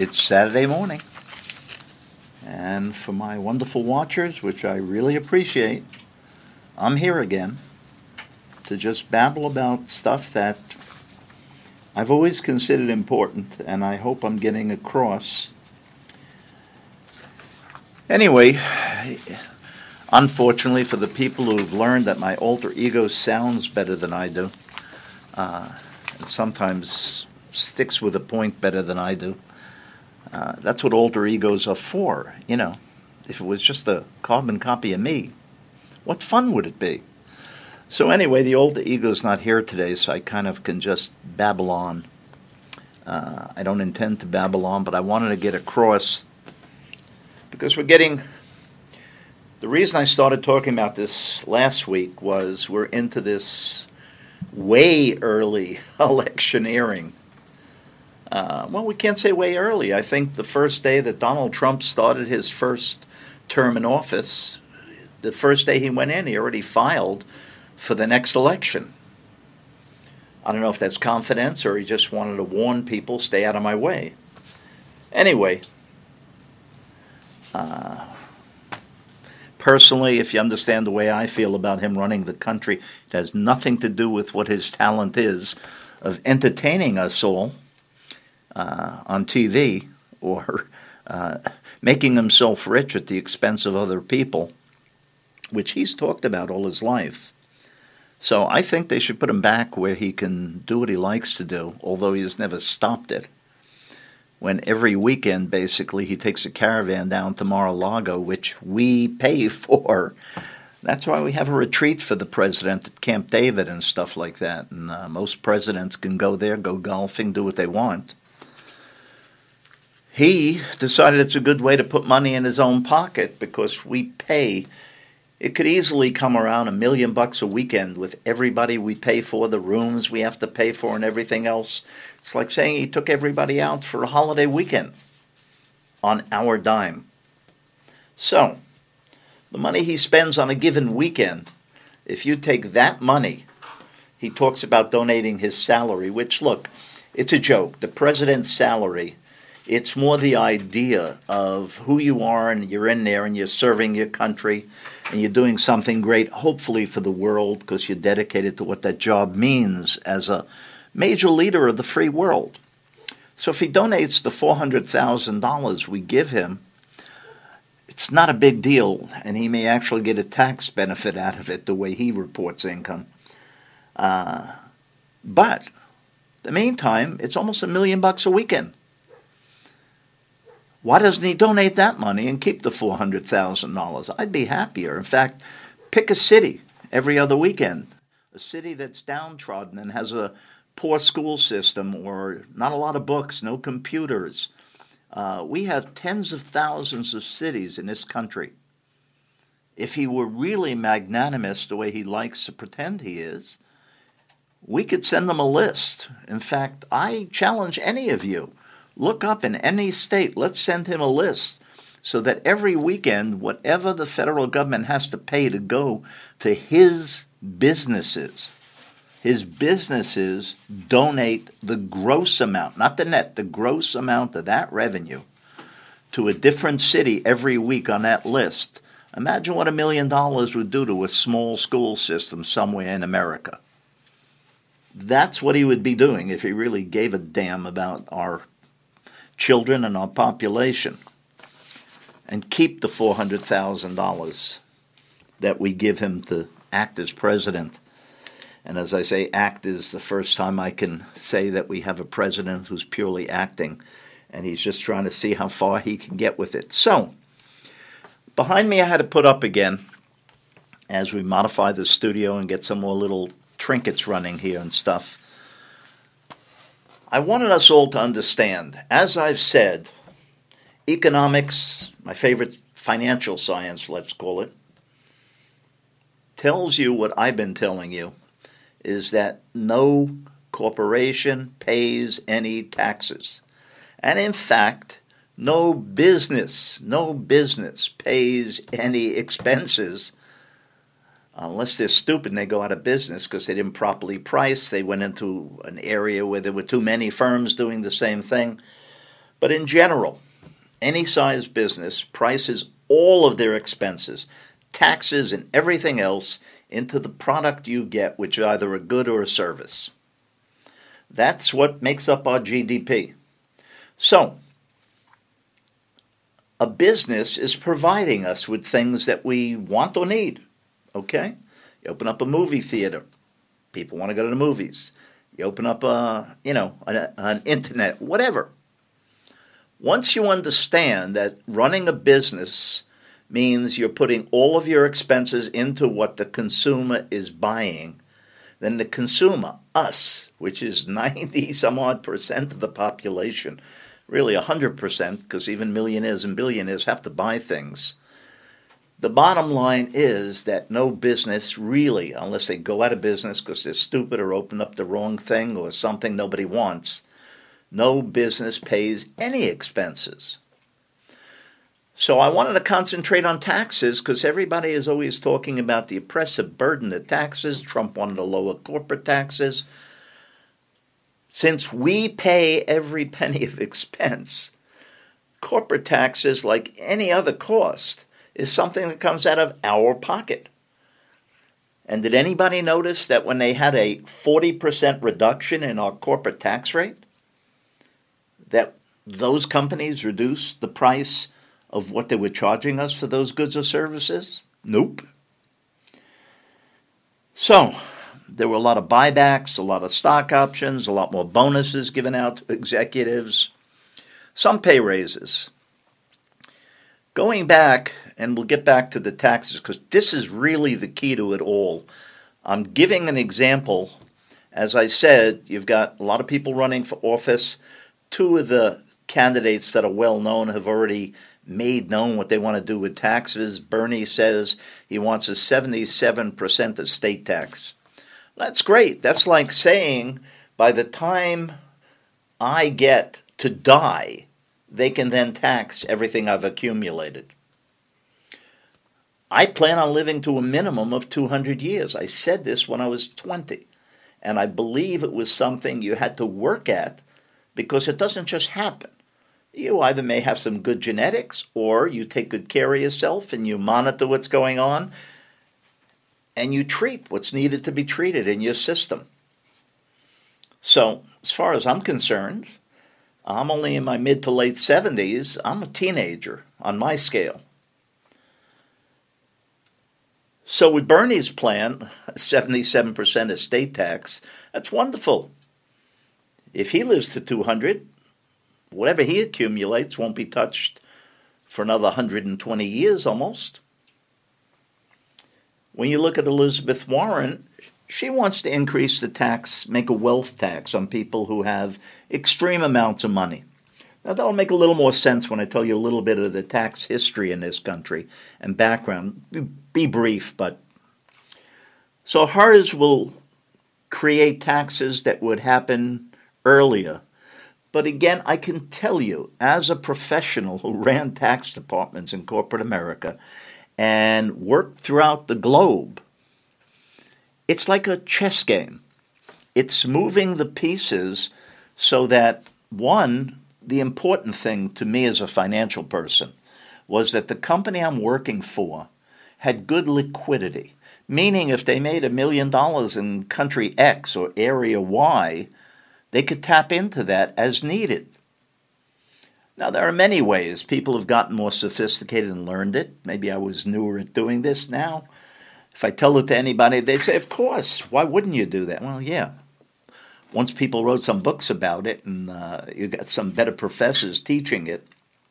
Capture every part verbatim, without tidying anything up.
It's Saturday morning, and for my wonderful watchers, which I really appreciate, I'm here again to just babble about stuff that I've always considered important, and I hope I'm getting across. Anyway, unfortunately for the people who've learned that my alter ego sounds better than I do, uh, and sometimes sticks with a point better than I do, Uh, that's what alter egos are for. You know, if it was just a carbon copy of me, what fun would it be? So anyway, the alter ego's not here today, so I kind of can just babble on. Uh, I don't intend to babble on, but I wanted to get across, because we're getting, the reason I started talking about this last week was we're into this way early electioneering. Uh, well, we can't say way early. I think the first day that Donald Trump started his first term in office, the first day he went in, he already filed for the next election. I don't know if that's confidence or he just wanted to warn people, stay out of my way. Anyway, uh, personally, if you understand the way I feel about him running the country, it has nothing to do with what his talent is of entertaining us all Uh, on T V or uh, making himself rich at the expense of other people, which he's talked about all his life. So I think they should put him back where he can do what he likes to do, although he has never stopped it. When every weekend, basically, he takes a caravan down to Mar-a-Lago, which we pay for. That's why we have a retreat for the president at Camp David and stuff like that. And uh, most presidents can go there, go golfing, do what they want. He decided it's a good way to put money in his own pocket because we pay. It could easily come around a million bucks a weekend with everybody we pay for, the rooms we have to pay for and everything else. It's like saying he took everybody out for a holiday weekend on our dime. So, the money he spends on a given weekend, if you take that money, he talks about donating his salary, which, look, it's a joke. The president's salary, it's more the idea of who you are and you're in there and you're serving your country and you're doing something great, hopefully for the world, because you're dedicated to what that job means as a major leader of the free world. So if he donates the four hundred thousand dollars we give him, it's not a big deal, and he may actually get a tax benefit out of it the way he reports income. Uh, but, in the meantime, it's almost a million bucks a weekend. Why doesn't he donate that money and keep the four hundred thousand dollars? I'd be happier. In fact, pick a city every other weekend, a city that's downtrodden and has a poor school system or not a lot of books, no computers. Uh, we have tens of thousands of cities in this country. If he were really magnanimous the way he likes to pretend he is, we could send them a list. In fact, I challenge any of you. Look up in any state, let's send him a list so that every weekend, whatever the federal government has to pay to go to his businesses, his businesses donate the gross amount, not the net, the gross amount of that revenue to a different city every week on that list. Imagine what a million dollars would do to a small school system somewhere in America. That's what he would be doing if he really gave a damn about our children and our population, and keep the four hundred thousand dollars that we give him to act as president. And as I say, act is the first time I can say that we have a president who's purely acting, and he's just trying to see how far he can get with it. So, behind me I had to put up again, as we modify the studio and get some more little trinkets running here and stuff. I wanted us all to understand, as I've said, economics, my favorite financial science, let's call it, tells you what I've been telling you, is that no corporation pays any taxes. And in fact, no business, no business pays any expenses unless they're stupid and they go out of business because they didn't properly price. They went into an area where there were too many firms doing the same thing. But in general, any size business prices all of their expenses, taxes and everything else, into the product you get, which is either a good or a service. That's what makes up our G D P. So, a business is providing us with things that we want or need, okay? You open up a movie theater. People want to go to the movies. You open up a, you know, an, an internet, whatever. Once you understand that running a business means you're putting all of your expenses into what the consumer is buying, then the consumer, us, which is ninety some odd percent of the population, really one hundred percent, because even millionaires and billionaires have to buy things. The bottom line is that no business really, unless they go out of business because they're stupid or open up the wrong thing or something nobody wants, no business pays any expenses. So I wanted to concentrate on taxes because everybody is always talking about the oppressive burden of taxes. Trump wanted to lower corporate taxes. Since we pay every penny of expense, corporate taxes, like any other cost, is something that comes out of our pocket. And did anybody notice that when they had a forty percent reduction in our corporate tax rate, that those companies reduced the price of what they were charging us for those goods or services? Nope. So, there were a lot of buybacks, a lot of stock options, a lot more bonuses given out to executives, some pay raises. Going back, and we'll get back to the taxes because this is really the key to it all. I'm giving an example. As I said, you've got a lot of people running for office. Two of the candidates that are well known have already made known what they want to do with taxes. Bernie says he wants a seventy-seven percent estate tax. That's great. That's like saying by the time I get to die, they can then tax everything I've accumulated. I plan on living to a minimum of two hundred years. I said this when I was twenty, and I believe it was something you had to work at because it doesn't just happen. You either may have some good genetics or you take good care of yourself and you monitor what's going on and you treat what's needed to be treated in your system. So, as far as I'm concerned, I'm only in my mid to late seventies. I'm a teenager on my scale. So with Bernie's plan, seventy-seven percent estate tax, that's wonderful. If he lives to two hundred, whatever he accumulates won't be touched for another one hundred twenty years almost. When you look at Elizabeth Warren, she wants to increase the tax, make a wealth tax on people who have extreme amounts of money. Now, that'll make a little more sense when I tell you a little bit of the tax history in this country and background. Be brief, but... So hers will create taxes that would happen earlier. But again, I can tell you, as a professional who ran tax departments in corporate America and worked throughout the globe, it's like a chess game. It's moving the pieces so that, one, the important thing to me as a financial person was that the company I'm working for had good liquidity, meaning if they made a million dollars in country X or area Y, they could tap into that as needed. Now, there are many ways. People have gotten more sophisticated and learned it. Maybe I was newer at doing this now. If I tell it to anybody, they'd say, of course, why wouldn't you do that? Well, yeah. Once people wrote some books about it and uh, you got some better professors teaching it.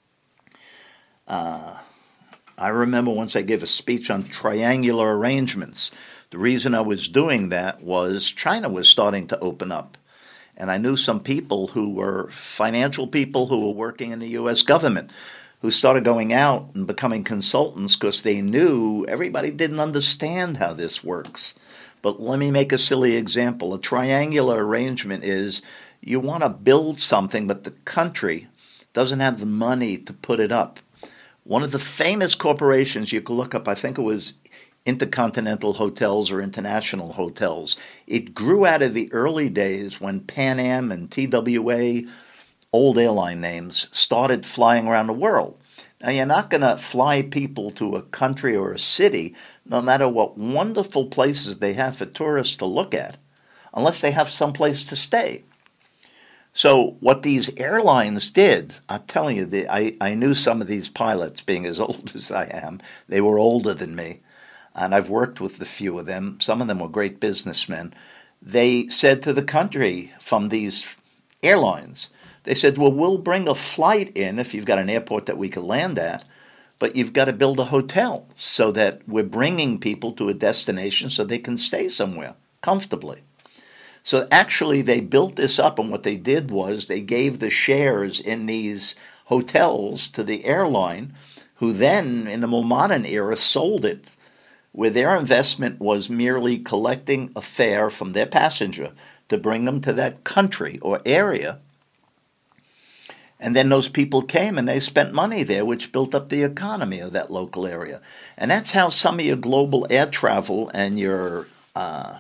Uh, I remember once I gave a speech on triangular arrangements. The reason I was doing that was China was starting to open up. And I knew some people who were financial people who were working in the U S government who started going out and becoming consultants because they knew everybody didn't understand how this works. But let me make a silly example. A triangular arrangement is you want to build something, but the country doesn't have the money to put it up. One of the famous corporations you could look up, I think it was Intercontinental Hotels or International Hotels. It grew out of the early days when Pan Am and T W A old airline names, started flying around the world. Now, you're not going to fly people to a country or a city, no matter what wonderful places they have for tourists to look at, unless they have some place to stay. So what these airlines did, I'm telling you, the, I, I knew some of these pilots, being as old as I am. They were older than me, and I've worked with a few of them. Some of them were great businessmen. They said to the country from these airlines, they said, well, we'll bring a flight in if you've got an airport that we could land at, but you've got to build a hotel so that we're bringing people to a destination so they can stay somewhere comfortably. So actually they built this up, and what they did was they gave the shares in these hotels to the airline, who then, in the more modern era, sold it, where their investment was merely collecting a fare from their passenger to bring them to that country or area. And then those people came and they spent money there, which built up the economy of that local area. And that's how some of your global air travel and your uh,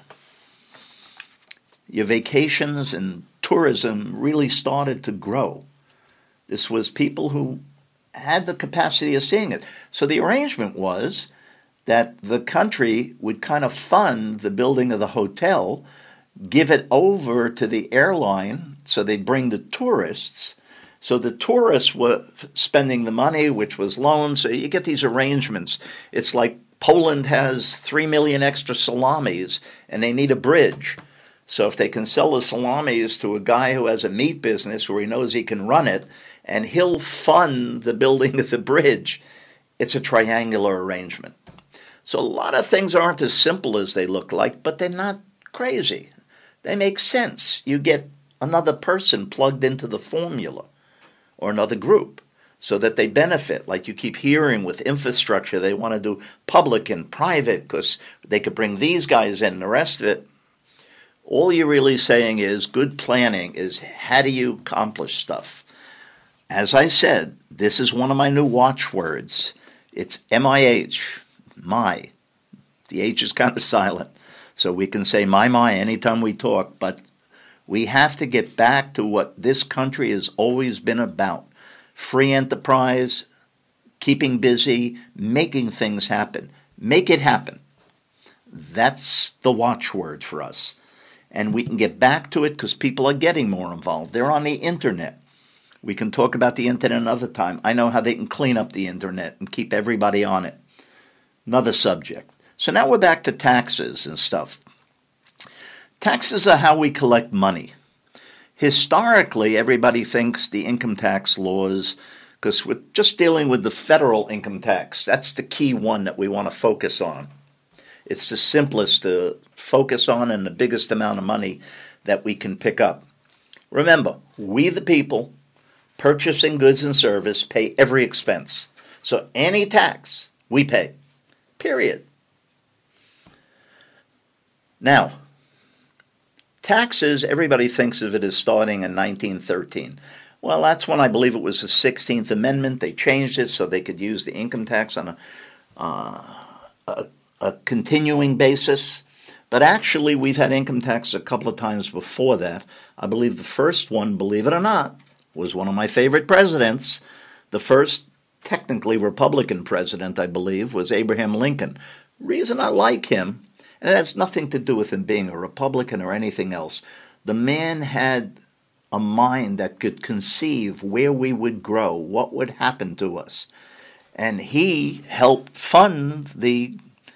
your vacations and tourism really started to grow. This was people who had the capacity of seeing it. So the arrangement was that the country would kind of fund the building of the hotel, give it over to the airline so they'd bring the tourists. So the tourists were spending the money, which was loans. So you get these arrangements. It's like Poland has three million extra salamis and they need a bridge. So if they can sell the salamis to a guy who has a meat business where he knows he can run it, and he'll fund the building of the bridge, it's a triangular arrangement. So a lot of things aren't as simple as they look like, but they're not crazy. They make sense. You get another person plugged into the formula, or another group, so that they benefit. Like you keep hearing with infrastructure, they want to do public and private because they could bring these guys in and the rest of it. All you're really saying is good planning is how do you accomplish stuff? As I said, this is one of my new watchwords. It's M I H, my. The H is kind of silent, so we can say my, my anytime we talk, but we have to get back to what this country has always been about. Free enterprise, keeping busy, making things happen. Make it happen. That's the watchword for us. And we can get back to it because people are getting more involved. They're on the internet. We can talk about the internet another time. I know how they can clean up the internet and keep everybody on it. Another subject. So now we're back to taxes and stuff. Taxes are how we collect money. Historically, everybody thinks the income tax laws, because we're just dealing with the federal income tax. That's the key one that we want to focus on. It's the simplest to focus on and the biggest amount of money that we can pick up. Remember, we the people purchasing goods and service pay every expense. So any tax we pay, period. Now, taxes, everybody thinks of it as starting in nineteen thirteen. Well, that's when I believe it was the sixteenth Amendment. They changed it so they could use the income tax on a, uh, a, a continuing basis. But actually, we've had income tax a couple of times before that. I believe the first one, believe it or not, was one of my favorite presidents. The first technically Republican president, I believe, was Abraham Lincoln. Reason I like him, and it has nothing to do with him being a Republican or anything else. The man had a mind that could conceive where we would grow, what would happen to us. And he helped fund the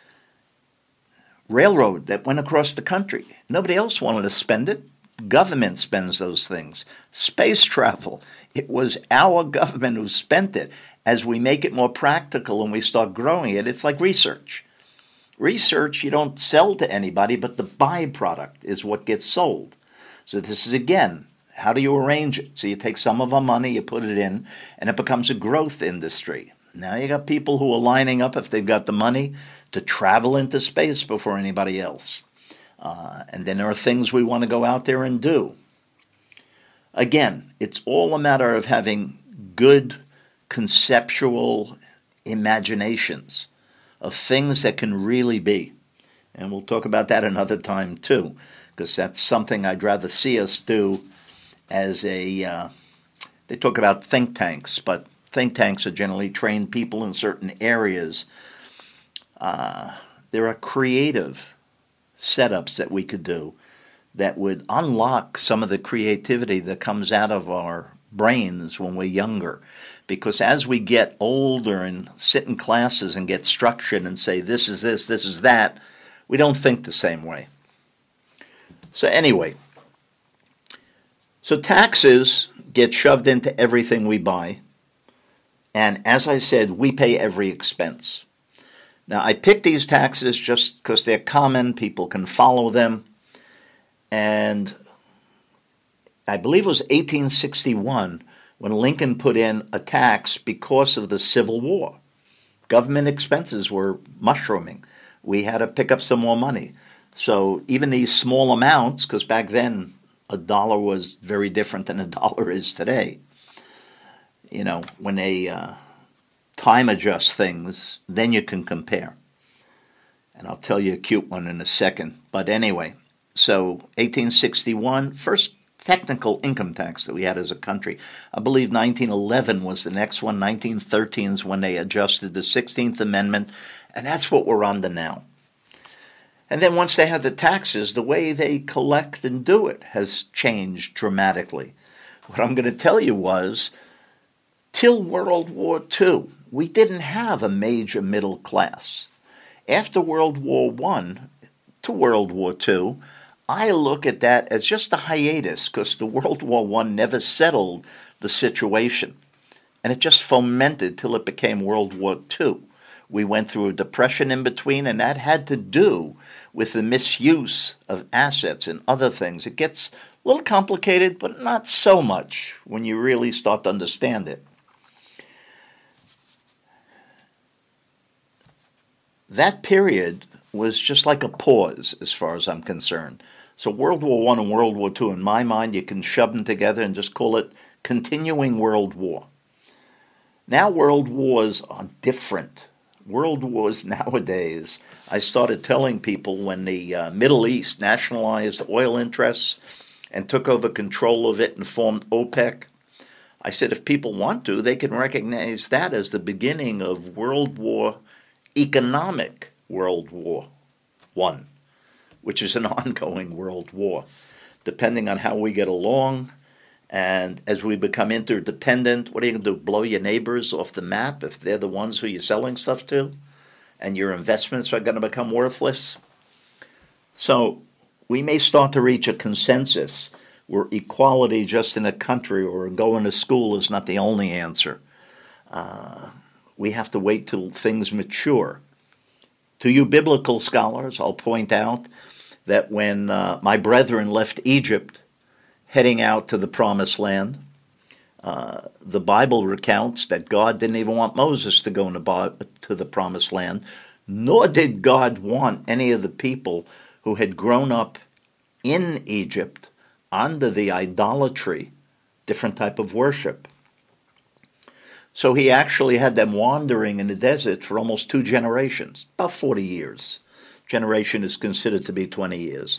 railroad that went across the country. Nobody else wanted to spend it. Government spends those things. Space travel, it was our government who spent it. As we make it more practical and we start growing it, it's like research. Research you don't sell to anybody, but the byproduct is what gets sold. So this is, again, how do you arrange it? So you take some of our money, you put it in, and it becomes a growth industry. Now you got people who are lining up, if they've got the money, to travel into space before anybody else. Uh, and then there are things we want to go out there and do. Again, it's all a matter of having good conceptual imaginations of things that can really be. And we'll talk about that another time too, because that's something I'd rather see us do as a uh, They talk about think tanks, but think tanks are generally trained people in certain areas. Uh, there are creative setups that we could do that would unlock some of the creativity that comes out of our brains when we're younger. Because as we get older and sit in classes and get structured and say, this is this, this is that, we don't think the same way. So anyway, so taxes get shoved into everything we buy. And as I said, we pay every expense. Now, I picked these taxes just because they're common. People can follow them. And I believe it was eighteen sixty-one when Lincoln put in a tax because of the Civil War. Government expenses were mushrooming. We had to pick up some more money. So even these small amounts, because back then a dollar was very different than a dollar is today. You know, when they uh, time adjust things, then you can compare. And I'll tell you a cute one in a second. But anyway, so eighteen sixty-one, first technical income tax that we had as a country. I believe nineteen eleven was the next one. nineteen thirteen is when they adjusted the sixteenth Amendment, and that's what we're under now. And then once they had the taxes, the way they collect and do it has changed dramatically. What I'm going to tell you was, till World War Two, we didn't have a major middle class. After World War One to World War Two, I look at that as just a hiatus because the World War One never settled the situation. And it just fomented till it became World War Two. We went through a depression in between, and that had to do with the misuse of assets and other things. It gets a little complicated, but not so much when you really start to understand it. That period was just like a pause as far as I'm concerned. So World War One and World War Two, in my mind, you can shove them together and just call it continuing World War. Now world wars are different. World wars nowadays, I started telling people when the uh, Middle East nationalized oil interests and took over control of it and formed OPEC, I said if people want to, they can recognize that as the beginning of World War, economic World War One, which is an ongoing world war, depending on how we get along. And as we become interdependent, what are you going to do, blow your neighbors off the map if they're the ones who you're selling stuff to? And your investments are going to become worthless? So we may start to reach a consensus where equality just in a country or going to school is not the only answer. Uh, we have to wait till things mature. To you biblical scholars, I'll point out that when uh, my brethren left Egypt, heading out to the Promised Land, uh, the Bible recounts that God didn't even want Moses to go into, to the Promised Land, nor did God want any of the people who had grown up in Egypt under the idolatry, different type of worship. So he actually had them wandering in the desert for almost two generations, about forty years. Generation is considered to be twenty years.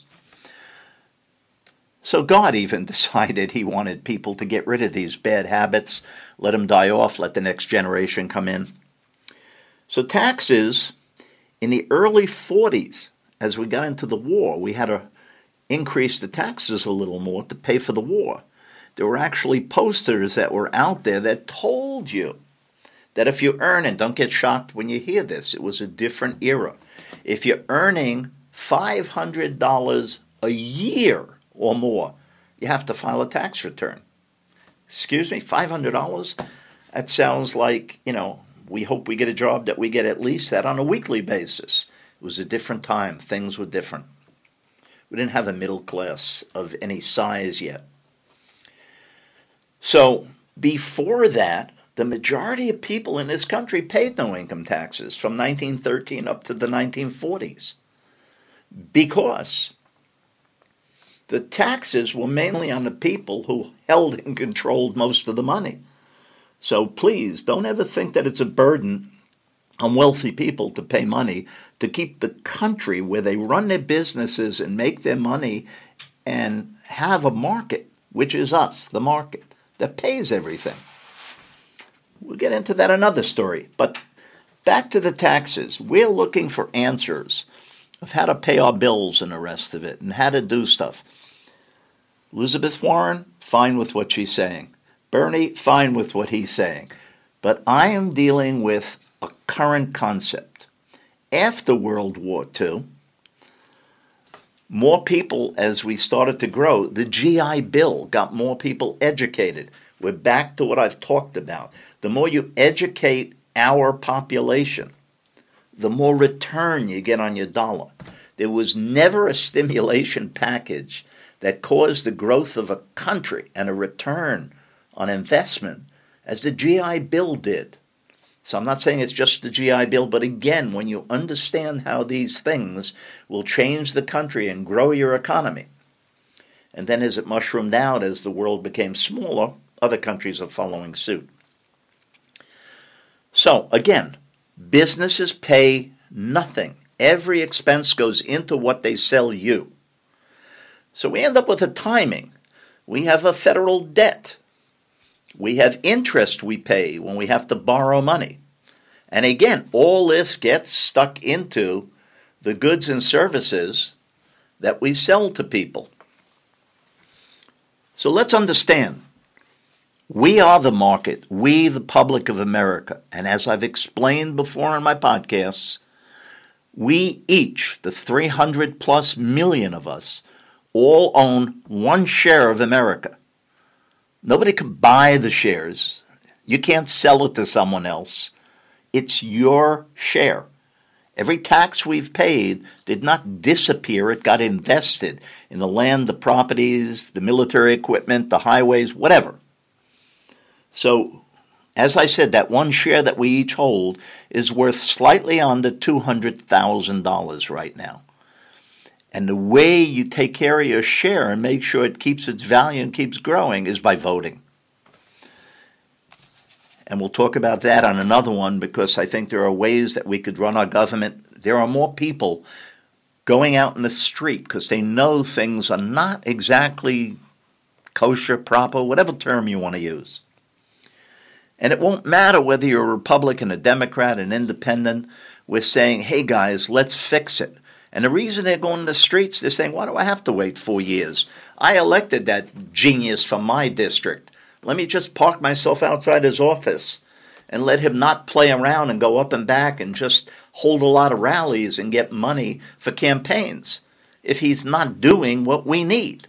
So God even decided he wanted people to get rid of these bad habits, let them die off, let the next generation come in. So taxes, in the early forties, as we got into the war, we had to increase the taxes a little more to pay for the war. There were actually posters that were out there that told you that if you earn it, don't get shocked when you hear this, it was a different era. If you're earning five hundred dollars a year or more, you have to file a tax return. Excuse me, five hundred dollars? That sounds like, you know, we hope we get a job that we get at least that on a weekly basis. It was a different time. Things were different. We didn't have a middle class of any size yet. So before that, the majority of people in this country paid no income taxes from nineteen thirteen up to the nineteen forties because the taxes were mainly on the people who held and controlled most of the money. So please, don't ever think that it's a burden on wealthy people to pay money to keep the country where they run their businesses and make their money and have a market, which is us, the market. that pays everything. We'll get into that another story. But back to the taxes. We're looking for answers of how to pay our bills and the rest of it and how to do stuff. Elizabeth Warren, fine with what she's saying. Bernie, fine with what he's saying. But I am dealing with a current concept. After World War Two, more people, as we started to grow, the G I Bill got more people educated. We're back to what I've talked about. The more you educate our population, the more return you get on your dollar. There was never a stimulation package that caused the growth of a country and a return on investment as the G I Bill did. So I'm not saying it's just the G I Bill, but again, when you understand how these things will change the country and grow your economy, and then as it mushroomed out, as the world became smaller, other countries are following suit. So again, businesses pay nothing. Every expense goes into what they sell you. So we end up with a timing. We have a federal debt. We have interest we pay when we have to borrow money. And again, all this gets stuck into the goods and services that we sell to people. So let's understand. We are the market, we the public of America. And as I've explained before in my podcasts, we each, the three hundred plus million of us, all own one share of America. Nobody can buy the shares. You can't sell it to someone else. It's your share. Every tax we've paid did not disappear. It got invested in the land, the properties, the military equipment, the highways, whatever. So, as I said, that one share that we each hold is worth slightly under two hundred thousand dollars right now. And the way you take care of your share and make sure it keeps its value and keeps growing is by voting. And we'll talk about that on another one because I think there are ways that we could run our government. There are more people going out in the street because they know things are not exactly kosher, proper, whatever term you want to use. And it won't matter whether you're a Republican, a Democrat, an independent. We're saying, hey guys, let's fix it. And the reason they're going to the streets, they're saying, why do I have to wait four years? I elected that genius from my district. Let me just park myself outside his office and let him not play around and go up and back and just hold a lot of rallies and get money for campaigns if he's not doing what we need.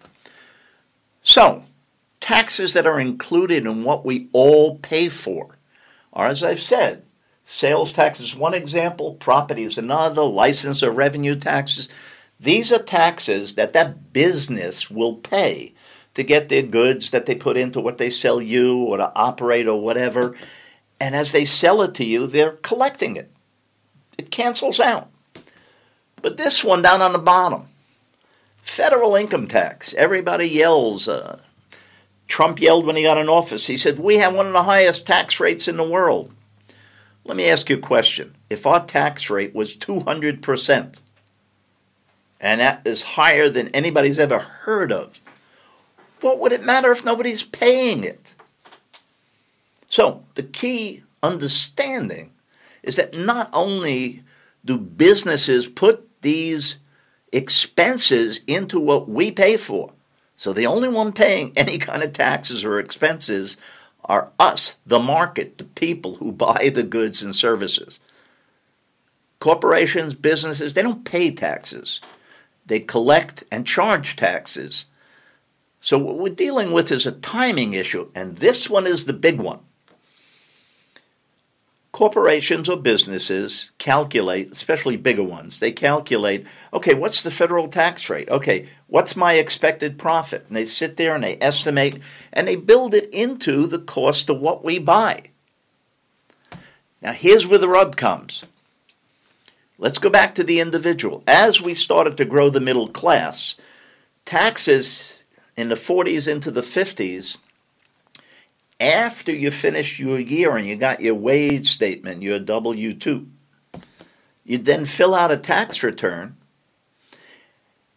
So, taxes that are included in what we all pay for are, as I've said, sales tax is one example, property is another, license or revenue taxes. These are taxes that that business will pay to get their goods that they put into what they sell you or to operate or whatever. And as they sell it to you, they're collecting it. It cancels out. But this one down on the bottom, federal income tax. Everybody yells. Uh, Trump yelled when he got in office. He said, we have one of the highest tax rates in the world. Let me ask you a question. If our tax rate was two hundred percent, and that is higher than anybody's ever heard of, what would it matter if nobody's paying it? So the key understanding is that not only do businesses put these expenses into what we pay for, so the only one paying any kind of taxes or expenses are us, the market, the people who buy the goods and services. Corporations, businesses, they don't pay taxes. They collect and charge taxes. So what we're dealing with is a timing issue, and this one is the big one. Corporations or businesses calculate, especially bigger ones, they calculate, okay, what's the federal tax rate? Okay, what's my expected profit? And they sit there and they estimate, and they build it into the cost of what we buy. Now, here's where the rub comes. Let's go back to the individual. As we started to grow the middle class, taxes in the forties into the fifties, after you finished your year and you got your wage statement, your W two, you'd then fill out a tax return,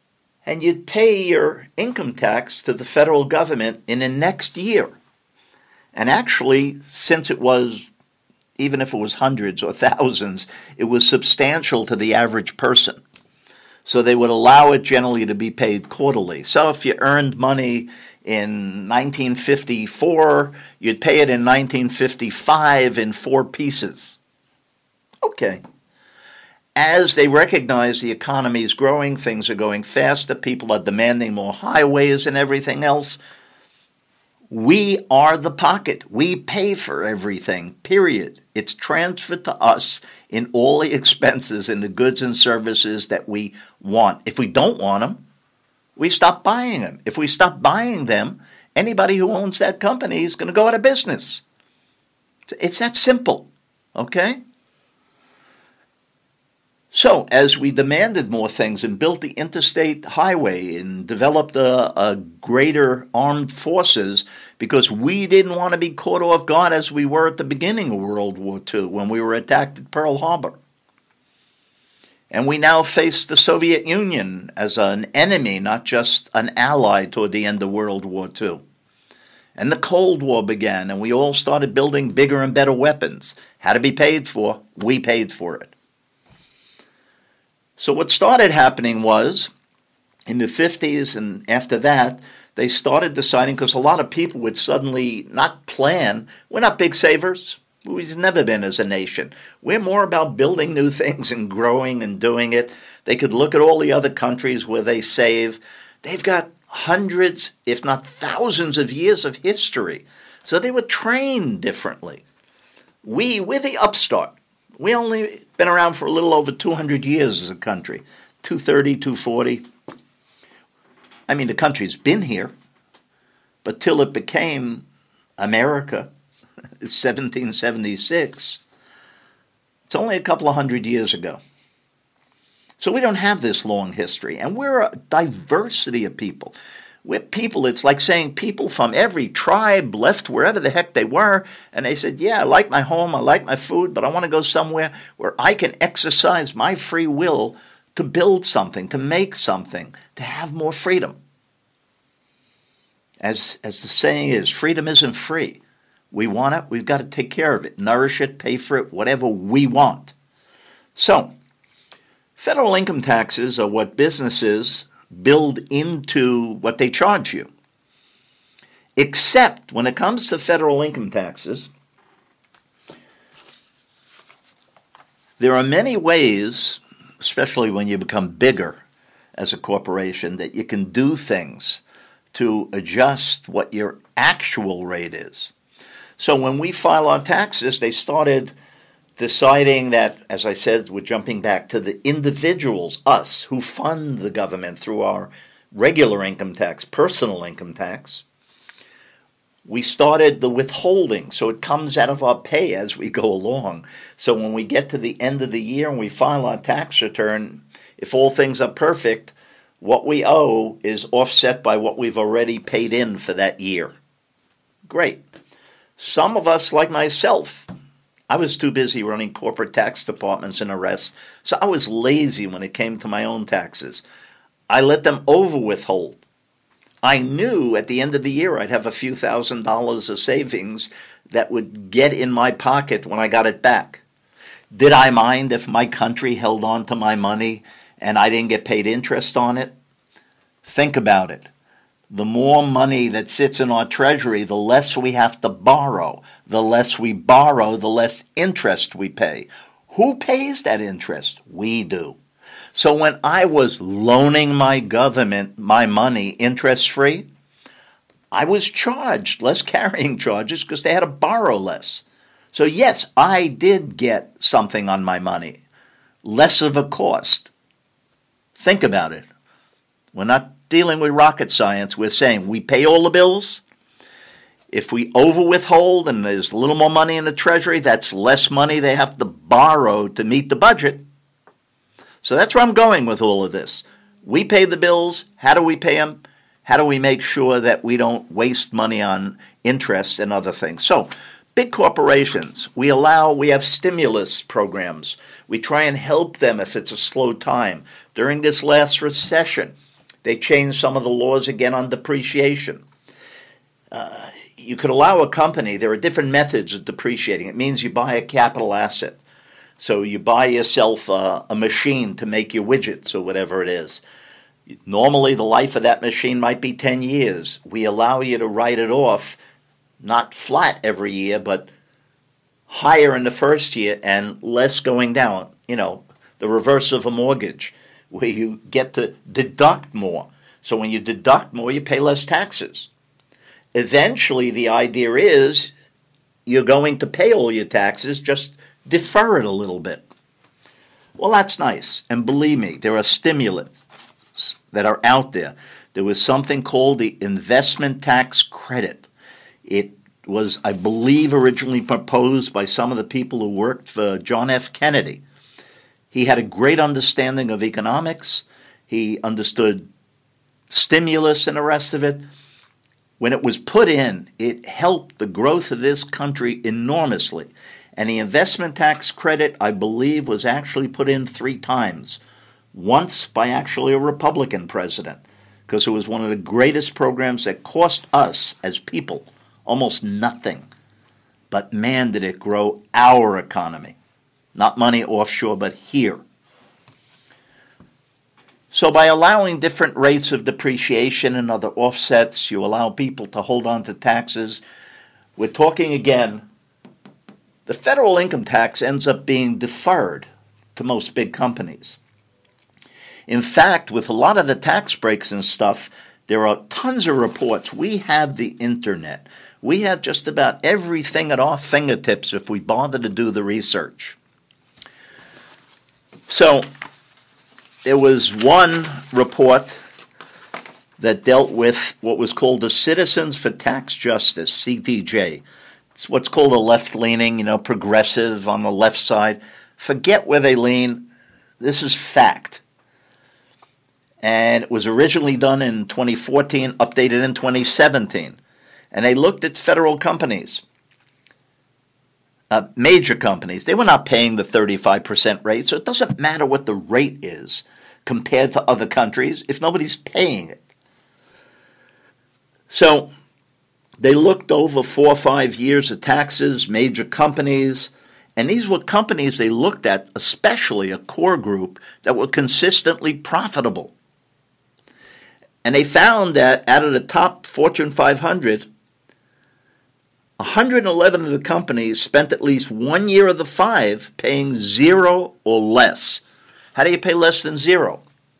and you'd pay your income tax to the federal government in the next year. And actually, since it was, even if it was hundreds or thousands, it was substantial to the average person. So they would allow it generally to be paid quarterly. So if you earned money in nineteen fifty-four, you'd pay it in nineteen fifty-five in four pieces. Okay. As they recognize the economy is growing, things are going faster, people are demanding more highways and everything else, we are the pocket. We pay for everything, period. It's transferred to us in all the expenses and the goods and services that we want. If we don't want them, we stop buying them. If we stop buying them, anybody who owns that company is going to go out of business. It's that simple, okay? So, as we demanded more things and built the interstate highway and developed a, a greater armed forces, because we didn't want to be caught off guard as we were at the beginning of World War Two when we were attacked at Pearl Harbor. And we now face the Soviet Union as an enemy, not just an ally toward the end of World War Two. And the Cold War began, and we all started building bigger and better weapons. Had to be paid for. We paid for it. So what started happening was, in the fifties and after that, they started deciding, because a lot of people would suddenly not plan. We're not big savers. We've never been as a nation. We're more about building new things and growing and doing it. They could look at all the other countries where they save. They've got hundreds, if not thousands of years of history. So they were trained differently. We, we're the upstart. We only been around for a little over two hundred years as a country, two thirty, two forty. I mean, the country's been here, but till it became America, seventeen seventy-six, it's only a couple of hundred years ago. So we don't have this long history, and we're a diversity of people. We're people, it's like saying people from every tribe left wherever the heck they were, and they said, yeah, I like my home, I like my food, but I want to go somewhere where I can exercise my free will to build something, to make something, to have more freedom. As, as the saying is, freedom isn't free. We want it, we've got to take care of it, nourish it, pay for it, whatever we want. So, federal income taxes are what businesses build into what they charge you. Except when it comes to federal income taxes, there are many ways, especially when you become bigger as a corporation, that you can do things to adjust what your actual rate is. So when we file our taxes, they started deciding that, as I said, we're jumping back to the individuals, us, who fund the government through our regular income tax, personal income tax. We started the withholding, so it comes out of our pay as we go along. So when we get to the end of the year and we file our tax return, if all things are perfect, what we owe is offset by what we've already paid in for that year. Great. Some of us, like myself, I was too busy running corporate tax departments and arrests, so I was lazy when it came to my own taxes. I let them over-withhold. I knew at the end of the year I'd have a few thousand dollars of savings that would get in my pocket when I got it back. Did I mind if my country held on to my money and I didn't get paid interest on it? Think about it. The more money that sits in our treasury, the less we have to borrow. The less we borrow, the less interest we pay. Who pays that interest? We do. So when I was loaning my government my money interest-free, I was charged less carrying charges because they had to borrow less. So yes, I did get something on my money, less of a cost. Think about it. We're not dealing with rocket science. We're saying we pay all the bills. If we over-withhold and there's a little more money in the treasury, that's less money they have to borrow to meet the budget. So that's where I'm going with all of this. We pay the bills. How do we pay them? How do we make sure that we don't waste money on interest and other things? So big corporations, we allow, we have stimulus programs. We try and help them if it's a slow time. During this last recession, They changed some of the laws again on depreciation. Uh, you could allow a company, there are different methods of depreciating. It means you buy a capital asset. So you buy yourself a, a machine to make your widgets or whatever it is. Normally the life of that machine might be ten years. We allow you to write it off, not flat every year, but higher in the first year and less going down. You know, the reverse of a mortgage, where you get to deduct more. So when you deduct more, you pay less taxes. Eventually, the idea is you're going to pay all your taxes, just defer it a little bit. Well, that's nice. And believe me, there are stimulants that are out there. There was something called the investment tax credit. It was, I believe, originally proposed by some of the people who worked for John F. Kennedy. He had a great understanding of economics. He understood stimulus and the rest of it. When it was put in, it helped the growth of this country enormously. And the investment tax credit, I believe, was actually put in three times. Once by actually a Republican president, because it was one of the greatest programs that cost us as people almost nothing. But man, did it grow our economy. Not money offshore, but here. So by allowing different rates of depreciation and other offsets, you allow people to hold on to taxes. We're talking again, the federal income tax ends up being deferred to most big companies. In fact, with a lot of the tax breaks and stuff, there are tons of reports. We have the internet. We have just about everything at our fingertips if we bother to do the research. So there was one report that dealt with what was called the Citizens for Tax Justice, C T J. It's what's called a left-leaning, you know, progressive on the left side. Forget where they lean. This is fact. And it was originally done in twenty fourteen, updated in twenty seventeen. And they looked at federal companies, uh, major companies. They were not paying the thirty-five percent rate, so it doesn't matter what the rate is compared to other countries if nobody's paying it. So they looked over four or five years of taxes, major companies, and these were companies they looked at, especially a core group, that were consistently profitable. And they found that out of the top Fortune five hundred, one hundred eleven of the companies spent at least one year of the five paying zero or less. How do you pay less than zero?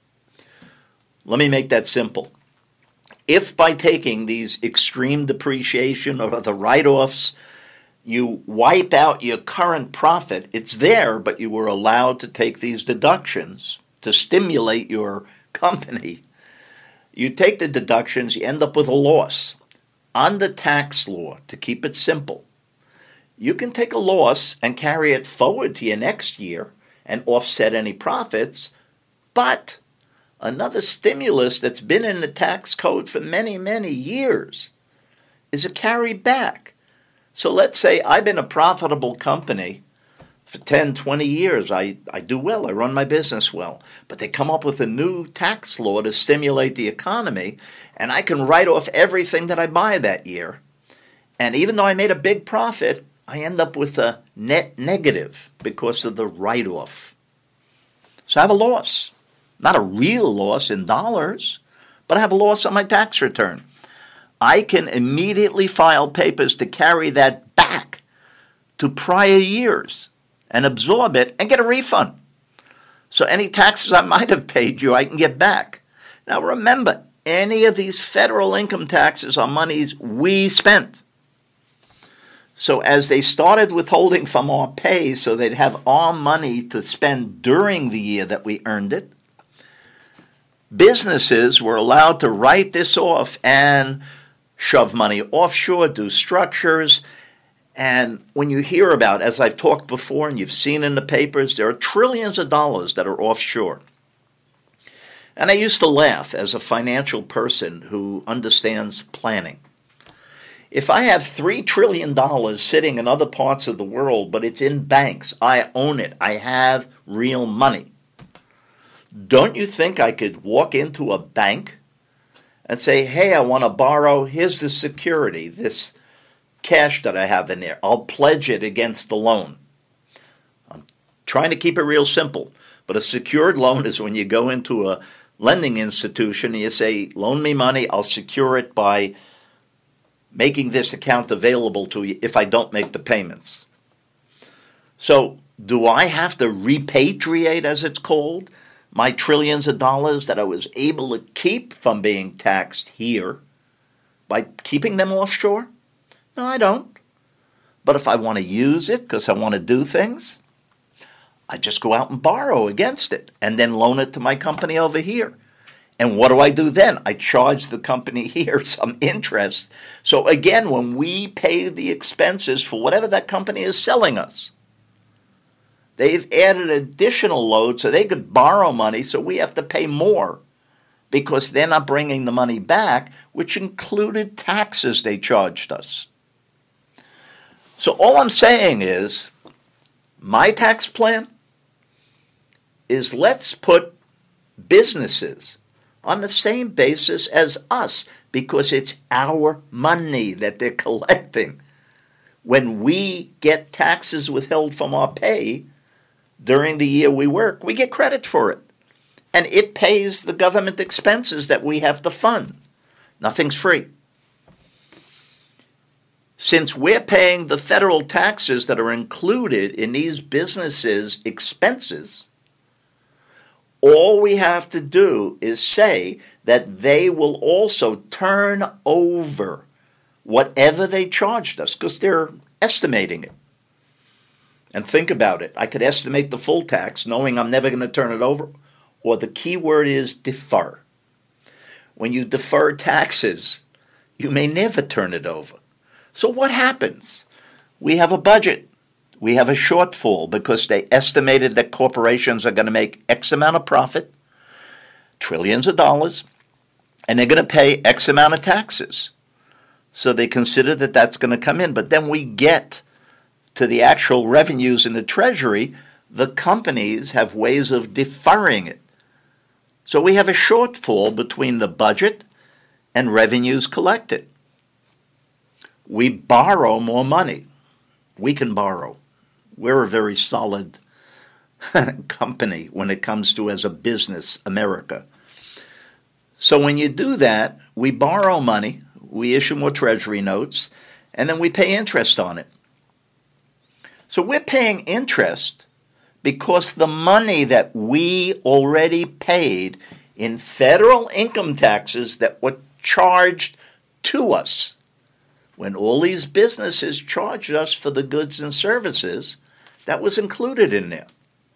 Let me make that simple. If by taking these extreme depreciation or the write-offs, you wipe out your current profit, it's there, but you were allowed to take these deductions to stimulate your company. You take the deductions, you end up with a loss. On the tax law, to keep it simple, you can take a loss and carry it forward to your next year and offset any profits, but another stimulus that's been in the tax code for many, many years is a carry back. So let's say I've been a profitable company for ten, twenty years. I, I do well. I run my business well. But they come up with a new tax law to stimulate the economy, and I can write off everything that I buy that year. And even though I made a big profit, I end up with a net negative because of the write-off. So I have a loss. Not a real loss in dollars, but I have a loss on my tax return. I can immediately file papers to carry that back to prior years and absorb it and get a refund. So any taxes I might have paid you, I can get back. Now remember, any of these federal income taxes are monies we spent. So as they started withholding from our pay so they'd have our money to spend during the year that we earned it, businesses were allowed to write this off and shove money offshore, do structures. And when you hear about, as I've talked before and you've seen in the papers, there are trillions of dollars that are offshore. And I used to laugh as a financial person who understands planning. If I have three trillion dollars sitting in other parts of the world, but it's in banks, I own it, I have real money. Don't you think I could walk into a bank and say, hey, I want to borrow, here's the security, this cash that I have in there. I'll pledge it against the loan. I'm trying to keep it real simple. But a secured loan is when you go into a lending institution and you say, loan me money, I'll secure it by making this account available to you if I don't make the payments. So do I have to repatriate, as it's called, my trillions of dollars that I was able to keep from being taxed here by keeping them offshore? No, I don't. But if I want to use it because I want to do things, I just go out and borrow against it and then loan it to my company over here. And what do I do then? I charge the company here some interest. So again, when we pay the expenses for whatever that company is selling us, they've added additional load so they could borrow money, so we have to pay more because they're not bringing the money back, which included taxes they charged us. So all I'm saying is, my tax plan is let's put businesses on the same basis as us because it's our money that they're collecting. When we get taxes withheld from our pay during the year we work, we get credit for it. And it pays the government expenses that we have to fund. Nothing's free. Since we're paying the federal taxes that are included in these businesses' expenses, all we have to do is say that they will also turn over whatever they charged us because they're estimating it. And think about it. I could estimate the full tax knowing I'm never going to turn it over. Or the key word is defer. When you defer taxes, you may never turn it over. So what happens? We have a budget. We have a shortfall because they estimated that corporations are going to make X amount of profit, trillions of dollars, and they're going to pay X amount of taxes. So they consider that that's going to come in. But then we get to the actual revenues in the Treasury, the companies have ways of deferring it. So we have a shortfall between the budget and revenues collected. We borrow more money. We can borrow. We're a very solid company when it comes to, as a business, America. So when you do that, we borrow money, we issue more Treasury notes, and then we pay interest on it. So we're paying interest because the money that we already paid in federal income taxes that were charged to us, when all these businesses charged us for the goods and services, that was included in there.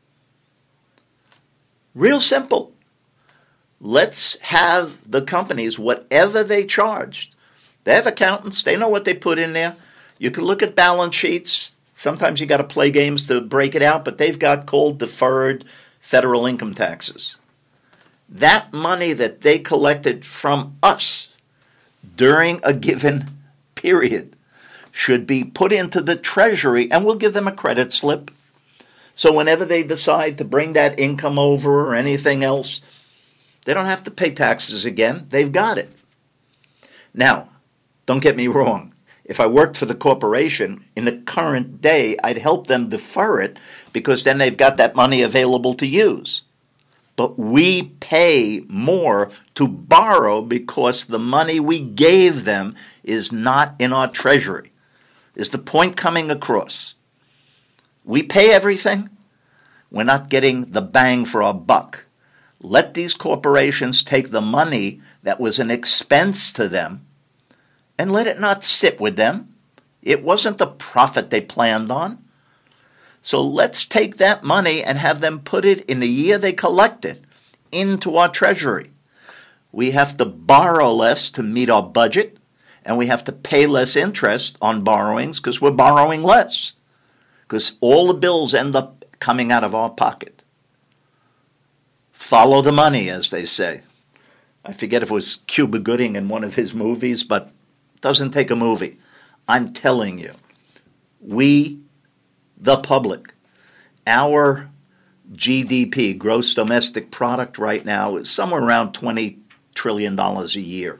Real simple. Let's have the companies, whatever they charged. They have accountants. They know what they put in there. You can look at balance sheets. Sometimes you got to play games to break it out, but they've got called deferred federal income taxes. That money that they collected from us during a given period should be put into the Treasury, and we'll give them a credit slip. So whenever they decide to bring that income over or anything else, they don't have to pay taxes again. They've got it. Now, don't get me wrong. If I worked for the corporation in the current day, I'd help them defer it because then they've got that money available to use. But we pay more to borrow because the money we gave them is not in our Treasury. Is the point coming across? We pay everything. We're not getting the bang for our buck. Let these corporations take the money that was an expense to them and let it not sit with them. It wasn't the profit they planned on. So let's take that money and have them put it in the year they collected into our Treasury. We have to borrow less to meet our budget, and we have to pay less interest on borrowings because we're borrowing less, because all the bills end up coming out of our pocket. Follow the money, as they say. I forget if it was Cuba Gooding in one of his movies, but it doesn't take a movie. I'm telling you, we, the public, our G D P, gross domestic product, right now is somewhere around twenty trillion dollars a year.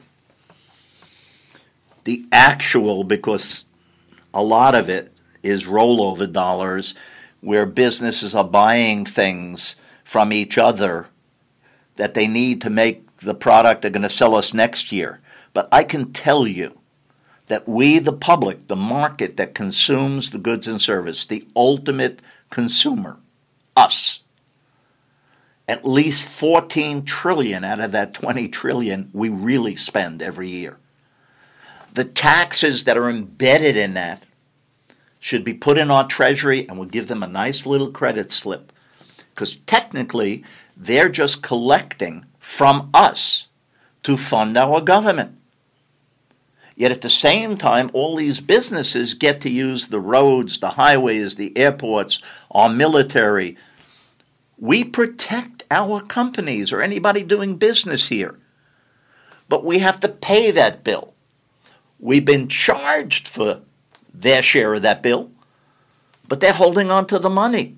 The actual, because a lot of it is rollover dollars where businesses are buying things from each other that they need to make the product they're going to sell us next year. But I can tell you that we, the public, the market that consumes the goods and service, the ultimate consumer, us, at least fourteen trillion out of that twenty trillion we really spend every year. The taxes that are embedded in that should be put in our treasury, and we'll give them a nice little credit slip, because technically they're just collecting from us to fund our government. Yet at the same time, all these businesses get to use the roads, the highways, the airports, our military. We protect our companies or anybody doing business here, but we have to pay that bill. We've been charged for their share of that bill, but they're holding on to the money.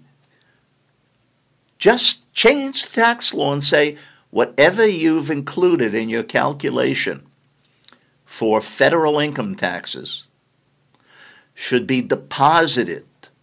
Just change the tax law and say, whatever you've included in your calculation for federal income taxes should be deposited.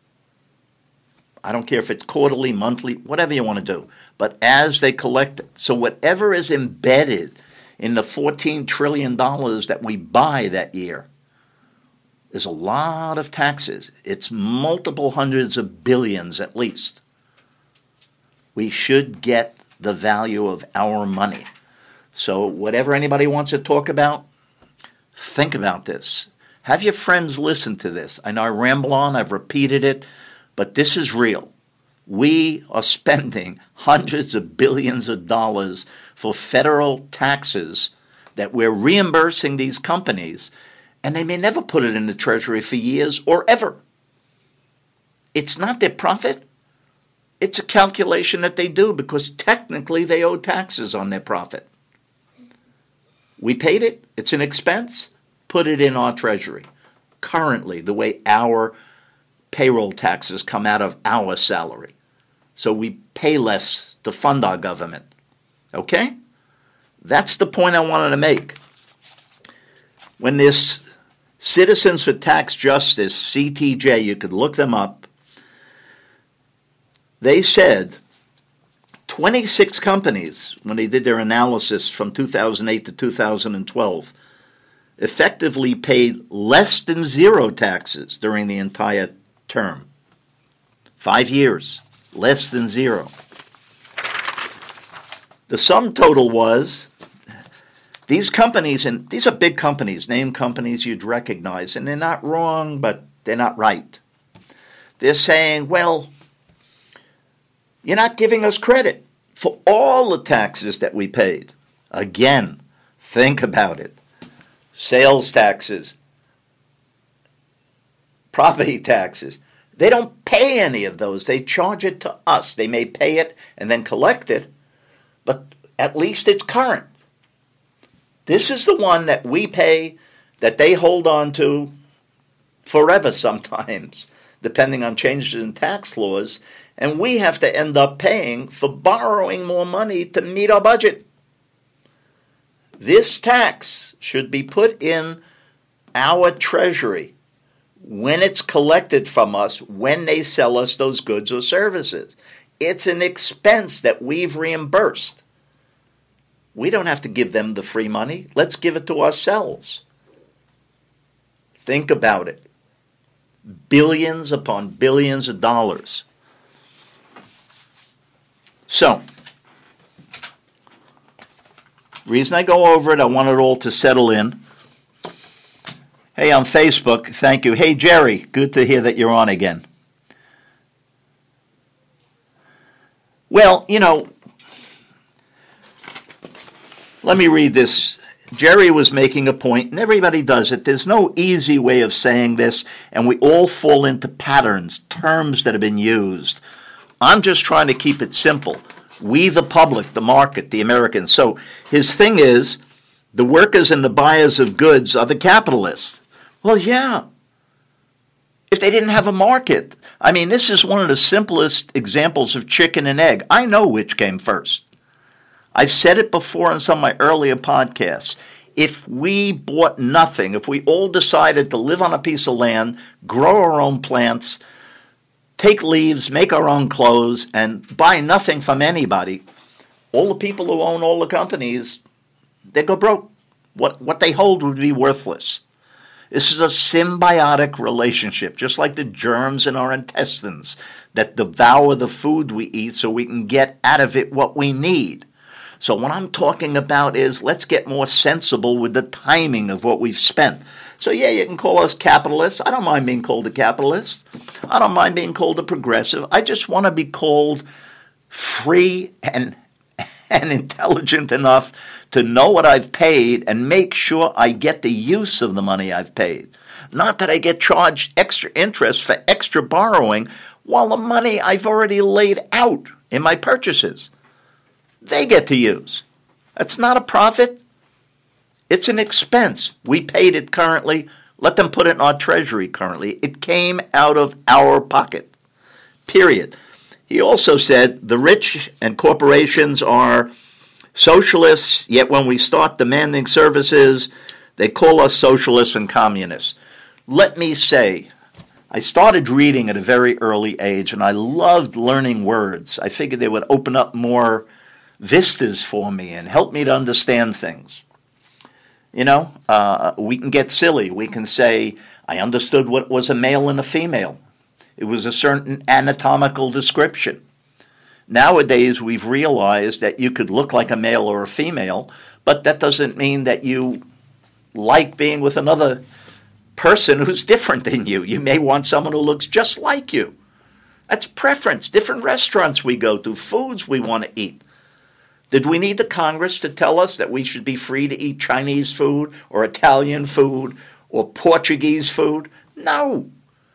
I don't care if it's quarterly, monthly, whatever you want to do, but as they collect it. So whatever is embedded in the fourteen trillion dollars that we buy that year is a lot of taxes. It's multiple hundreds of billions at least. We should get the value of our money. So whatever anybody wants to talk about, think about this. Have your friends listen to this. I know I ramble on, I've repeated it, but this is real. We are spending hundreds of billions of dollars for federal taxes that we're reimbursing these companies, and they may never put it in the Treasury for years or ever. It's not their profit. It's a calculation that they do because technically they owe taxes on their profit. We paid it. It's an expense. Put it in our Treasury. Currently, the way our payroll taxes come out of our salary. So we pay less to fund our government. Okay? That's the point I wanted to make. When this Citizens for Tax Justice, C T J, you could look them up, they said twenty-six companies, when they did their analysis from two thousand eight to two thousand twelve, effectively paid less than zero taxes during the entire term. Five years, less than zero. The sum total was, these companies, and these are big companies, name companies you'd recognize, and they're not wrong, but they're not right. They're saying, well, you're not giving us credit for all the taxes that we paid. Again, think about it. Sales taxes, property taxes. They don't pay any of those. They charge it to us. They may pay it and then collect it, but at least it's current. This is the one that we pay that they hold on to forever sometimes, depending on changes in tax laws, and we have to end up paying for borrowing more money to meet our budget. This tax should be put in our treasury when it's collected from us, when they sell us those goods or services. It's an expense that we've reimbursed. We don't have to give them the free money. Let's give it to ourselves. Think about it. Billions upon billions of dollars. So, reason I go over it, I want it all to settle in. Hey, on Facebook, thank you. Hey, Jerry, good to hear that you're on again. Well, you know, let me read this. Jerry was making a point, and everybody does it. There's no easy way of saying this, and we all fall into patterns, terms that have been used. I'm just trying to keep it simple. We, the public, the market, the Americans. So his thing is, the workers and the buyers of goods are the capitalists. Well, yeah. If they didn't have a market, I mean, this is one of the simplest examples of chicken and egg. I know which came first. I've said it before in some of my earlier podcasts. If we bought nothing, if we all decided to live on a piece of land, grow our own plants, take leaves, make our own clothes, and buy nothing from anybody, all the people who own all the companies, they go broke. What, what they hold would be worthless. This is a symbiotic relationship, just like the germs in our intestines that devour the food we eat so we can get out of it what we need. So what I'm talking about is let's get more sensible with the timing of what we've spent. So yeah, you can call us capitalists. I don't mind being called a capitalist. I don't mind being called a progressive. I just want to be called free and, and intelligent enough to know what I've paid and make sure I get the use of the money I've paid. Not that I get charged extra interest for extra borrowing while the money I've already laid out in my purchases, they get to use. That's not a profit. It's an expense. We paid it currently. Let them put it in our treasury currently. It came out of our pocket. Period. He also said the rich and corporations are socialists, yet when we start demanding services, they call us socialists and communists. Let me say, I started reading at a very early age, and I loved learning words. I figured they would open up more vistas for me and help me to understand things. You know, uh, we can get silly. We can say, I understood what was a male and a female. It was a certain anatomical description. Nowadays, we've realized that you could look like a male or a female, but that doesn't mean that you like being with another person who's different than you. You may want someone who looks just like you. That's preference. Different restaurants we go to, foods we want to eat. Did we need the Congress to tell us that we should be free to eat Chinese food or Italian food or Portuguese food? No.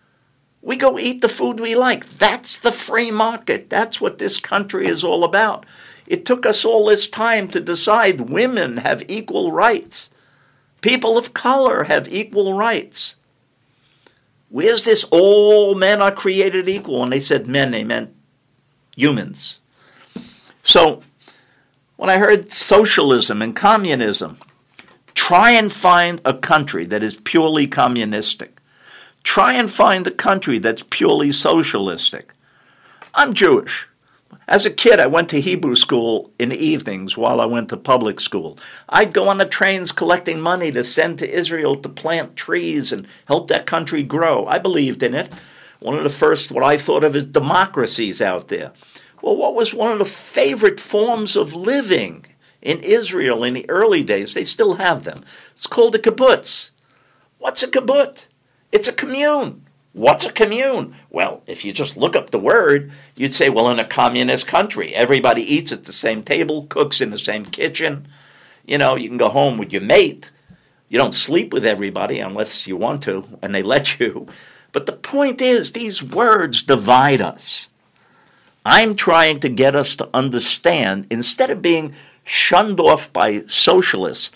We go eat the food we like. That's the free market. That's what this country is all about. It took us all this time to decide women have equal rights. People of color have equal rights. Where's this all men are created equal? When they said men, they meant humans. So when I heard socialism and communism, try and find a country that is purely communistic. Try and find a country that's purely socialistic. I'm Jewish. As a kid, I went to Hebrew school in the evenings while I went to public school. I'd go on the trains collecting money to send to Israel to plant trees and help that country grow. I believed in it. One of the first, what I thought of as democracies out there. Well, what was one of the favorite forms of living in Israel in the early days? They still have them. It's called a kibbutz. What's a kibbutz? It's a commune. What's a commune? Well, if you just look up the word, you'd say, well, in a communist country, everybody eats at the same table, cooks in the same kitchen. You know, you can go home with your mate. You don't sleep with everybody unless you want to, and they let you. But the point is, these words divide us. I'm trying to get us to understand, instead of being shunned off by socialists,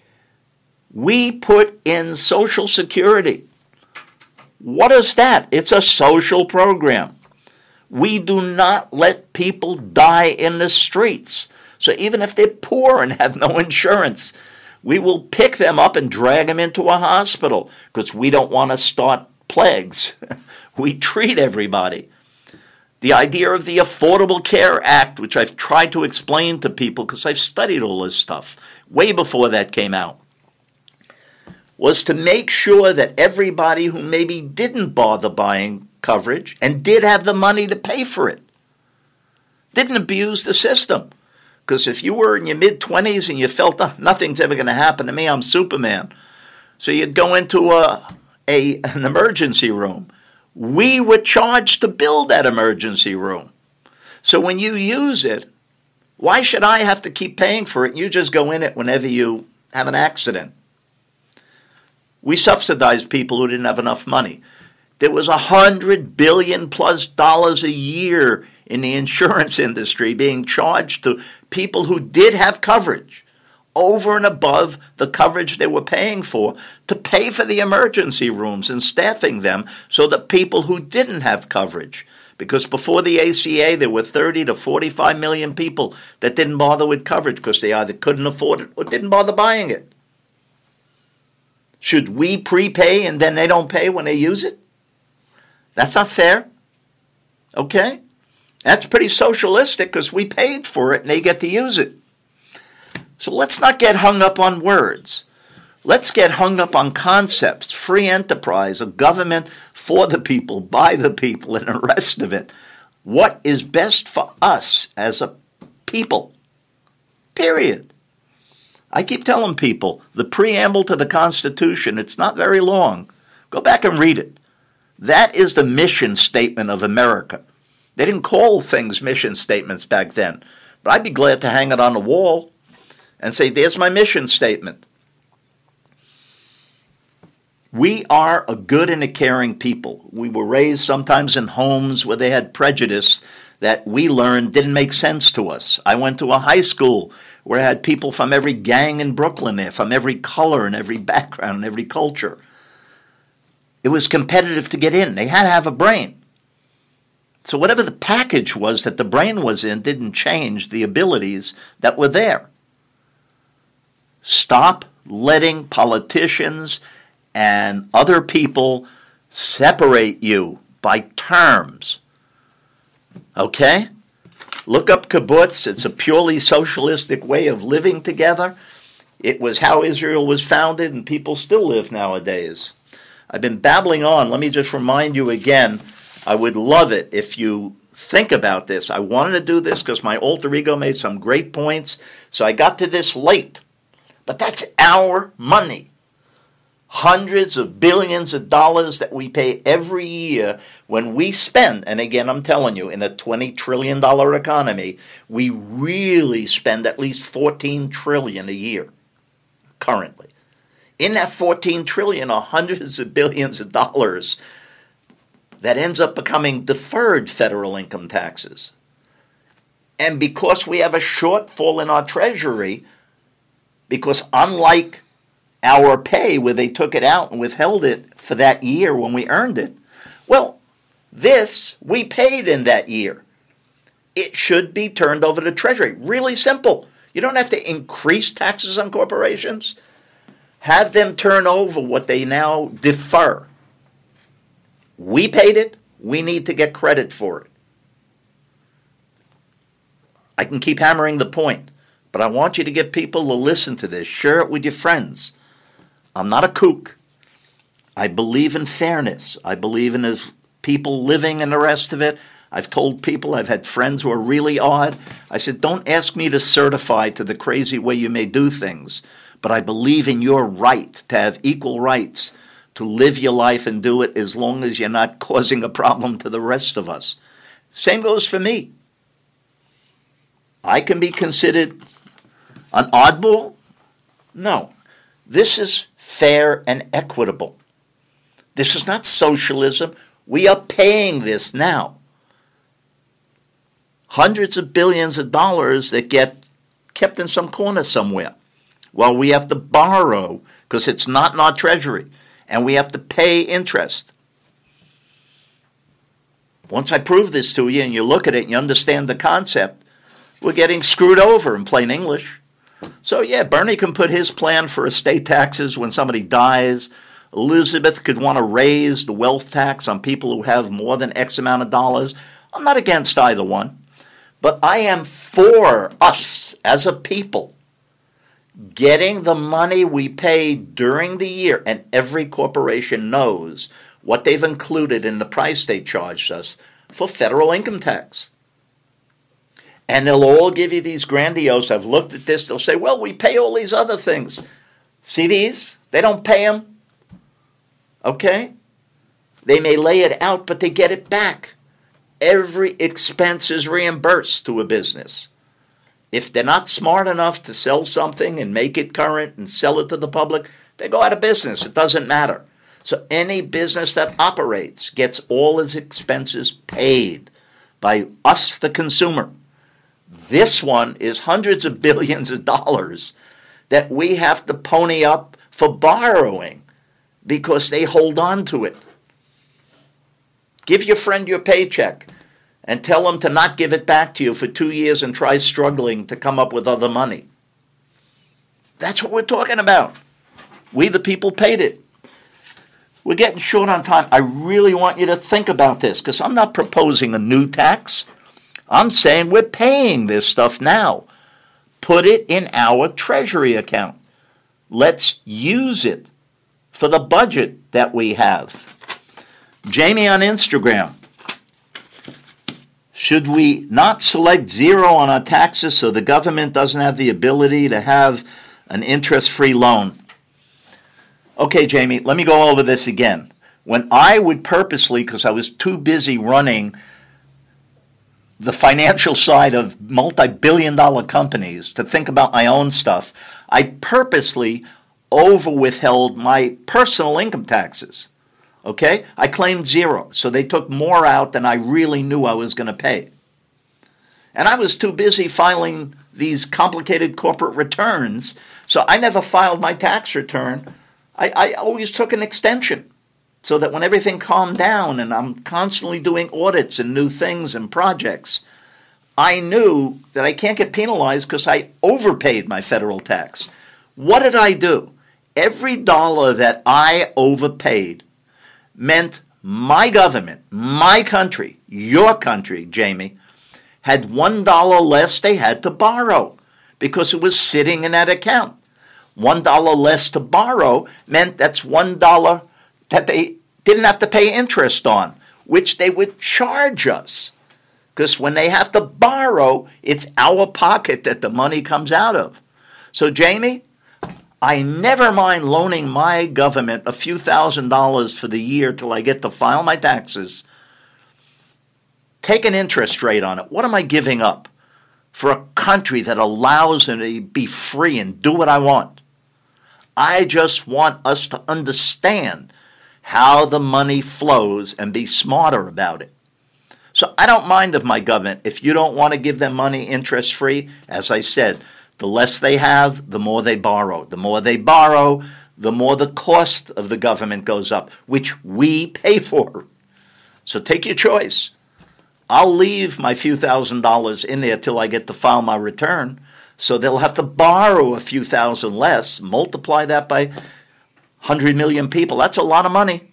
we put in Social Security. What is that? It's a social program. We do not let people die in the streets. So even if they're poor and have no insurance, we will pick them up and drag them into a hospital because we don't want to start plagues. We treat everybody. The idea of the Affordable Care Act, which I've tried to explain to people because I've studied all this stuff way before that came out, was to make sure that everybody who maybe didn't bother buying coverage and did have the money to pay for it didn't abuse the system. Because if you were in your mid-twenties and you felt, oh, nothing's ever going to happen to me, I'm Superman. So you'd go into a, a an emergency room. We were charged to build that emergency room. So when you use it, why should I have to keep paying for it? You just go in it whenever you have an accident. We subsidized people who didn't have enough money. There was a hundred billion plus dollars a year in the insurance industry being charged to people who did have coverage. over and above the coverage they were paying for, to pay for the emergency rooms and staffing them so that people who didn't have coverage, because before the A C A there were thirty to forty-five million people that didn't bother with coverage because they either couldn't afford it or didn't bother buying it. Should we prepay and then they don't pay when they use it? That's not fair. Okay? That's pretty socialistic because we paid for it and they get to use it. So let's not get hung up on words. Let's get hung up on concepts, free enterprise, a government for the people, by the people, and the rest of it. What is best for us as a people? Period. I keep telling people, the preamble to the Constitution, it's not very long. Go back and read it. That is the mission statement of America. They didn't call things mission statements back then, but I'd be glad to hang it on the wall and say, there's my mission statement. We are a good and a caring people. We were raised sometimes in homes where they had prejudice that we learned didn't make sense to us. I went to a high school where I had people from every gang in Brooklyn there, from every color and every background and every culture. It was competitive to get in. They had to have a brain. So whatever the package was that the brain was in didn't change the abilities that were there. Stop letting politicians and other people separate you by terms. Okay? Look up kibbutz. It's a purely socialistic way of living together. It was how Israel was founded, and people still live nowadays. I've been babbling on. Let me just remind you again, I would love it if you think about this. I wanted to do this because my alter ego made some great points, so I got to this late. But that's our money. Hundreds of billions of dollars that we pay every year when we spend, and again, I'm telling you, in a twenty trillion dollars economy, we really spend at least fourteen trillion dollars a year currently. In that fourteen trillion dollars are hundreds of billions of dollars that ends up becoming deferred federal income taxes. And because we have a shortfall in our treasury, because unlike our pay where they took it out and withheld it for that year when we earned it, well, this we paid in that year. It should be turned over to Treasury. Really simple. You don't have to increase taxes on corporations. Have them turn over what they now defer. We paid it. We need to get credit for it. I can keep hammering the point, but I want you to get people to listen to this. Share it with your friends. I'm not a kook. I believe in fairness. I believe in his people living and the rest of it. I've told people, I've had friends who are really odd. I said, don't ask me to certify to the crazy way you may do things, but I believe in your right to have equal rights to live your life and do it as long as you're not causing a problem to the rest of us. Same goes for me. I can be considered an oddball? No. This is fair and equitable. This is not socialism. We are paying this now. Hundreds of billions of dollars that get kept in some corner somewhere, while we have to borrow because it's not in our treasury, and we have to pay interest. Once I prove this to you and you look at it and you understand the concept, we're getting screwed over in plain English. So yeah, Bernie can put his plan for estate taxes when somebody dies. Elizabeth could want to raise the wealth tax on people who have more than X amount of dollars. I'm not against either one. But I am for us as a people getting the money we pay during the year, and every corporation knows what they've included in the price they charged us for federal income tax. And they'll all give you these grandiose, I've looked at this, they'll say, well, we pay all these other things. See these? They don't pay them. Okay? They may lay it out, but they get it back. Every expense is reimbursed to a business. If they're not smart enough to sell something and make it current and sell it to the public, they go out of business. It doesn't matter. So any business that operates gets all its expenses paid by us, the consumer. This one is hundreds of billions of dollars that we have to pony up for borrowing because they hold on to it. Give your friend your paycheck and tell him to not give it back to you for two years and try struggling to come up with other money. That's what we're talking about. We, the people, paid it. We're getting short on time. I really want you to think about this because I'm not proposing a new tax. I'm saying we're paying this stuff now. Put it in our treasury account. Let's use it for the budget that we have. Jamie on Instagram. Should we not select zero on our taxes so the government doesn't have the ability to have an interest-free loan? Okay, Jamie, let me go over this again. When I would purposely, because I was too busy running the financial side of multi-billion dollar companies to think about my own stuff, I purposely over-withheld my personal income taxes. Okay? I claimed zero, so they took more out than I really knew I was going to pay. And I was too busy filing these complicated corporate returns, so I never filed my tax return. I, I always took an extension so that when everything calmed down and I'm constantly doing audits and new things and projects, I knew that I can't get penalized because I overpaid my federal tax. What did I do? Every dollar that I overpaid meant my government, my country, your country, Jamie, had one dollar less they had to borrow because it was sitting in that account. One dollar less to borrow meant that's one dollar that they didn't have to pay interest on, which they would charge us. Because when they have to borrow, it's our pocket that the money comes out of. So, Jamie, I never mind loaning my government a few thousand dollars for the year till I get to file my taxes. Take an interest rate on it. What am I giving up for a country that allows me to be free and do what I want? I just want us to understand how the money flows and be smarter about it. So I don't mind if my government, if you don't want to give them money interest-free, as I said, the less they have, the more they borrow. The more they borrow, the more the cost of the government goes up, which we pay for. So take your choice. I'll leave my few thousand dollars in there till I get to file my return. So they'll have to borrow a few thousand less, multiply that by one hundred million people. That's a lot of money.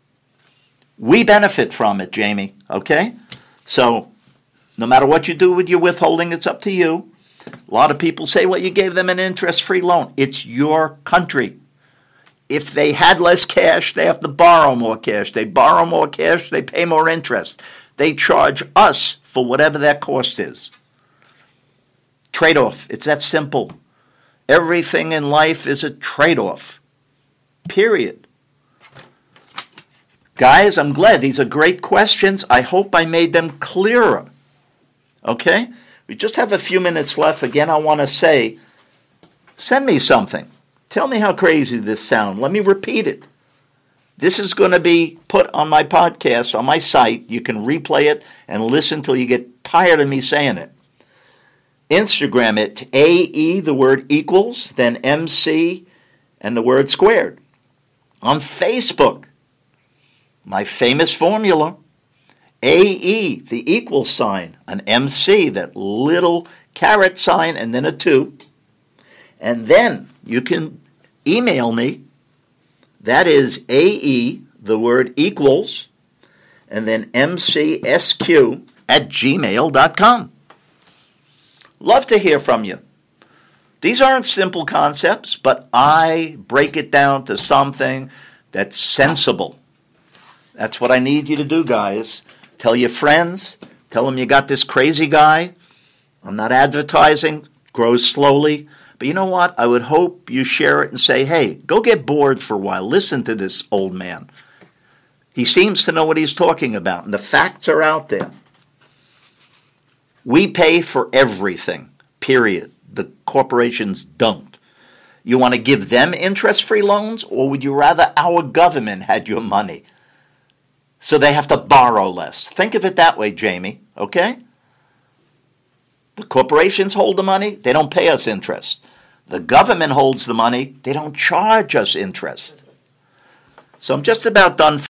We benefit from it, Jamie, okay? So no matter what you do with your withholding, it's up to you. A lot of people say, well, you gave them an interest-free loan. It's your country. If they had less cash, they have to borrow more cash. They borrow more cash, they pay more interest. They charge us for whatever that cost is. Trade-off. It's that simple. Everything in life is a trade-off. Period. Guys, I'm glad. These are great questions. I hope I made them clearer. Okay? We just have a few minutes left. Again, I want to say, send me something. Tell me how crazy this sounds. Let me repeat it. This is going to be put on my podcast, on my site. You can replay it and listen till you get tired of me saying it. Instagram it, A E, the word equals, then M C, and the word squared. On Facebook, my famous formula, A E, the equal sign, an M C, that little caret sign, and then a two. And then you can email me. That is A E, the word equals, and then M C S Q at gmail dot com. Love to hear from you. These aren't simple concepts, but I break it down to something that's sensible. That's what I need you to do, guys. Tell your friends. Tell them you got this crazy guy. I'm not advertising. Grows slowly. But you know what? I would hope you share it and say, hey, go get bored for a while. Listen to this old man. He seems to know what he's talking about, and the facts are out there. We pay for everything, period. The corporations don't. You want to give them interest-free loans, or would you rather our government had your money so they have to borrow less? Think of it that way, Jamie, okay? The corporations hold the money. They don't pay us interest. The government holds the money. They don't charge us interest. So I'm just about done.